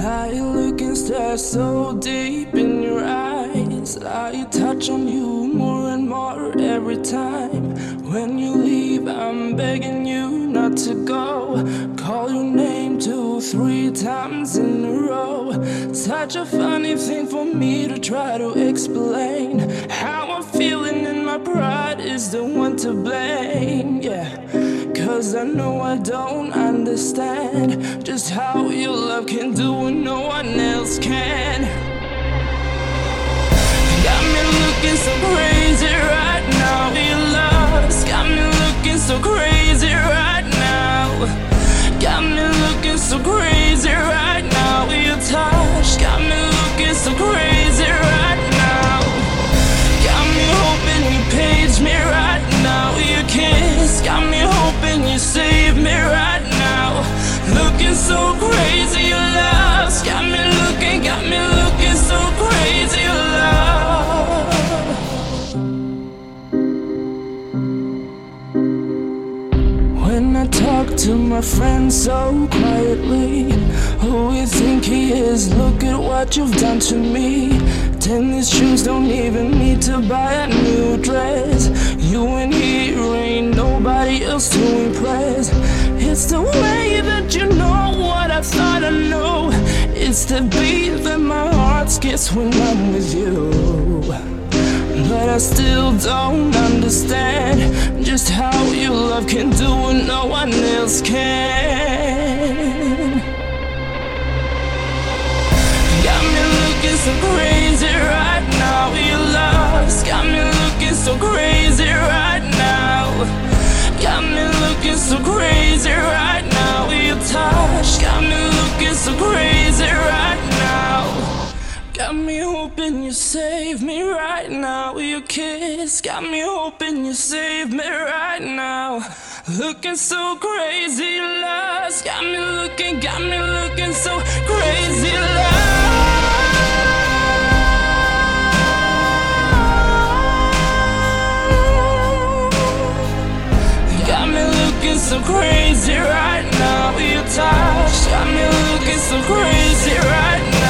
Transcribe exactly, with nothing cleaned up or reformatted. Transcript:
I look and stare so deep in your eyes. I touch on you more and more every time. When you leave, I'm begging you not to go. Call your name two, three times in a row. Such a funny thing for me to try to explain. How I'm feeling and my pride is the one to blame. Yeah, cause I know I don't understand just how your love can do what no one else can. Got me looking so crazy right now. Your love's got me looking so crazy right now. Got me looking so crazy right now. Your touch got me looking so crazy right now. Got me hoping you page me right now. Your kiss got me hoping you save me right now. Looking so crazy, your love's got me looking, got me looking so crazy, your love. When I talk to my friend so quietly, who you think he is? Look at what you've done to me. Tennis shoes, don't even need to buy a new dress. You and here ain't nobody else to impress. It's the way that you know what I thought I knew. It's the beat that my heart skips when I'm with you. But I still don't understand just how your love can do what no one else can. Got me looking so crazy right now. Your love's got me looking so crazy right now. Got me looking so crazy right now. Your touch got me looking so crazy right now. Got me hoping you save me right now. Your kiss got me hoping you save me right now. Looking so crazy, love's got me looking, got me looking so crazy, love. Got me looking so crazy right now. Your touch got me looking so crazy right now.